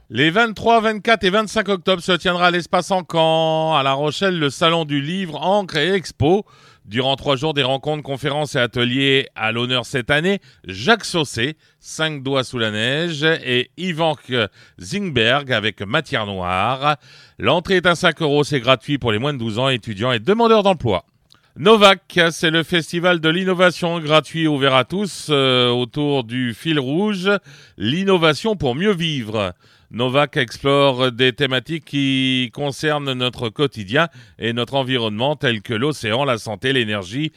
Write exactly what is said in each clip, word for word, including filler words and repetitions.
Les vingt-trois, vingt-quatre et vingt-cinq octobre se tiendra à l'espace Encan, à La Rochelle, le salon du livre, encre et expo. Durant trois jours, des rencontres, conférences et ateliers à l'honneur cette année. Jacques Saucé, Cinq doigts sous la neige, et Yvan Zingberg avec Matière noire. L'entrée est à cinq euros, c'est gratuit pour les moins de douze ans, étudiants et demandeurs d'emploi. Novac, c'est le festival de l'innovation gratuit ouvert à tous euh, autour du fil rouge, l'innovation pour mieux vivre. Novac explore des thématiques qui concernent notre quotidien et notre environnement tels que l'océan, la santé, l'énergie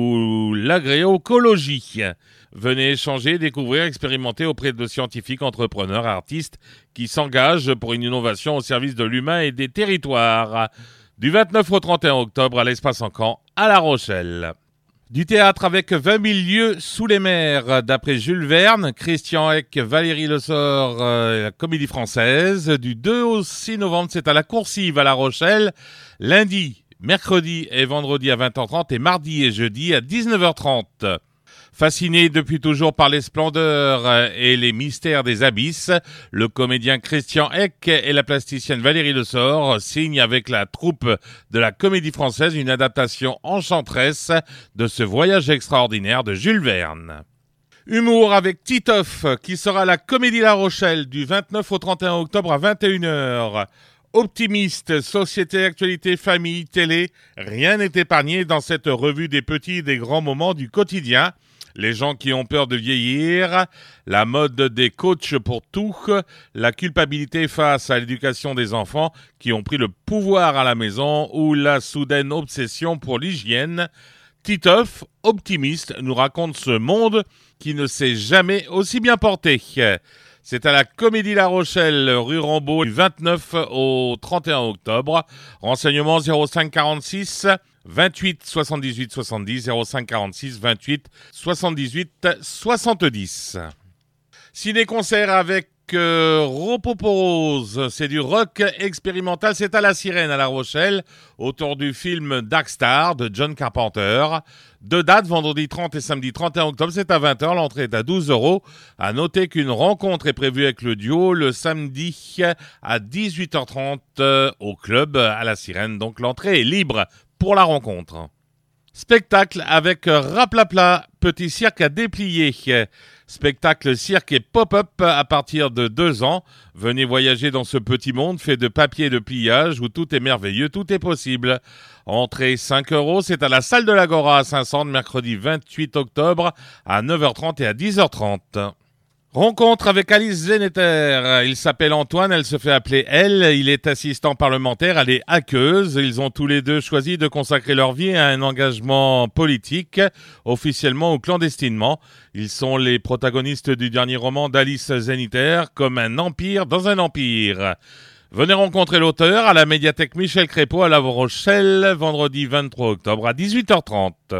ou l'agroécologie. Venez échanger, découvrir, expérimenter auprès de scientifiques, entrepreneurs, artistes qui s'engagent pour une innovation au service de l'humain et des territoires. Du vingt-neuf au trente et un octobre à l'espace Encan, à La Rochelle. Du théâtre avec vingt mille lieues sous les mers, d'après Jules Verne, Christian Eck, Valérie Lessort, euh, la Comédie Française. Du deux au six novembre, c'est à la Coursive à La Rochelle. Lundi, mercredi et vendredi à vingt heures trente et mardi et jeudi à dix-neuf heures trente. Fasciné depuis toujours par les splendeurs et les mystères des abysses, le comédien Christian Eck et la plasticienne Valérie Lessort signent avec la troupe de la Comédie Française une adaptation enchanteresse de ce voyage extraordinaire de Jules Verne. Humour avec Titoff qui sera à la Comédie La Rochelle du vingt-neuf au trente et un octobre à vingt et une heures. Optimiste, société, actualité, famille, télé, rien n'est épargné dans cette revue des petits et des grands moments du quotidien. Les gens qui ont peur de vieillir, la mode des coachs pour tout, la culpabilité face à l'éducation des enfants qui ont pris le pouvoir à la maison ou la soudaine obsession pour l'hygiène. Titoff, optimiste, nous raconte ce monde qui ne s'est jamais aussi bien porté. C'est à la Comédie La Rochelle, rue Rambaud, du vingt-neuf au trente et un octobre. Renseignements zéro cinq quarante-six vingt-huit soixante-dix-huit soixante-dix, zéro cinq quarante-six vingt-huit soixante-dix-huit soixante-dix. Ciné-concert avec euh, Ropoporose, c'est du rock expérimental, c'est à la Sirène à La Rochelle, autour du film Dark Star de John Carpenter. Deux dates, vendredi trente et samedi trente et un octobre, c'est à vingt heures, l'entrée est à douze euros. À noter qu'une rencontre est prévue avec le duo le samedi à dix-huit heures trente euh, au club à la Sirène, donc l'entrée est libre pour la rencontre. Spectacle avec Raplapla, petit cirque à déplier. Spectacle cirque et pop-up à partir de deux ans. Venez voyager dans ce petit monde fait de papier et de pliage où tout est merveilleux, tout est possible. Entrée cinq euros, c'est à la salle de l'Agora à Saint-Saëns, mercredi vingt-huit octobre à neuf heures trente et à dix heures trente. Rencontre avec Alice Zenneter. Il s'appelle Antoine, elle se fait appeler Elle. Il est assistant parlementaire, elle est hackeuse. Ils ont tous les deux choisi de consacrer leur vie à un engagement politique, officiellement ou clandestinement. Ils sont les protagonistes du dernier roman d'Alice Zenneter, Comme un empire dans un empire. Venez rencontrer l'auteur à la médiathèque Michel Crépeau à La Rochelle, vendredi vingt-trois octobre à dix-huit heures trente.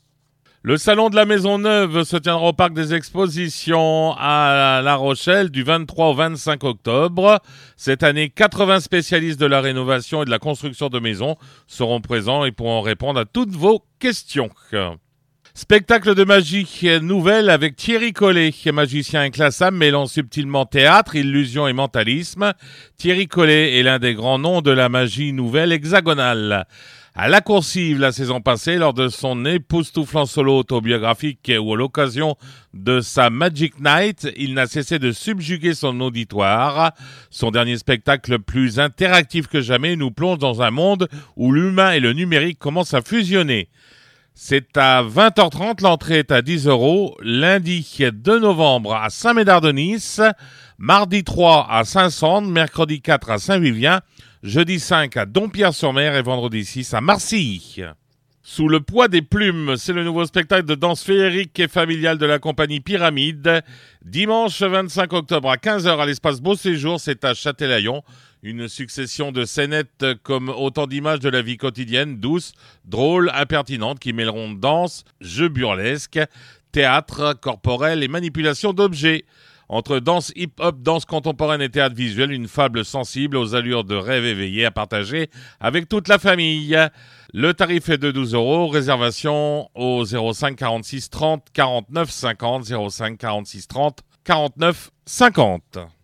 Le salon de la Maison Neuve se tiendra au parc des expositions à La Rochelle du vingt-trois au vingt-cinq octobre. Cette année, quatre-vingts spécialistes de la rénovation et de la construction de maisons seront présents et pourront répondre à toutes vos questions. Spectacle de magie nouvelle avec Thierry Collet, magicien inclassable mêlant subtilement théâtre, illusion et mentalisme. Thierry Collet est l'un des grands noms de la magie nouvelle hexagonale. À la Coursive la saison passée, lors de son époustouflant solo autobiographique ou à l'occasion de sa Magic Night, il n'a cessé de subjuguer son auditoire. Son dernier spectacle plus interactif que jamais nous plonge dans un monde où l'humain et le numérique commencent à fusionner. C'est à vingt heures trente, l'entrée est à dix euros, lundi deux novembre à Saint-Médard-de-Nice, mardi trois à Saint-Saëns, mercredi quatre à Saint-Vivien, jeudi cinq à Dompierre-sur-Mer et vendredi six à Marcilly. Sous le poids des plumes, c'est le nouveau spectacle de danse féerique et familiale de la compagnie Pyramide. Dimanche vingt-cinq octobre à quinze heures à l'espace Beau Séjour, c'est à Châtelaillon. Une succession de scénettes comme autant d'images de la vie quotidienne, douces, drôles, impertinentes, qui mêleront danse, jeux burlesques, théâtre corporel et manipulation d'objets. Entre danse hip-hop, danse contemporaine et théâtre visuel, une fable sensible aux allures de rêve éveillé à partager avec toute la famille. Le tarif est de douze euros. Réservation au zéro cinq quarante-six trente quarante-neuf cinquante, zéro cinq quarante-six trente quarante-neuf cinquante.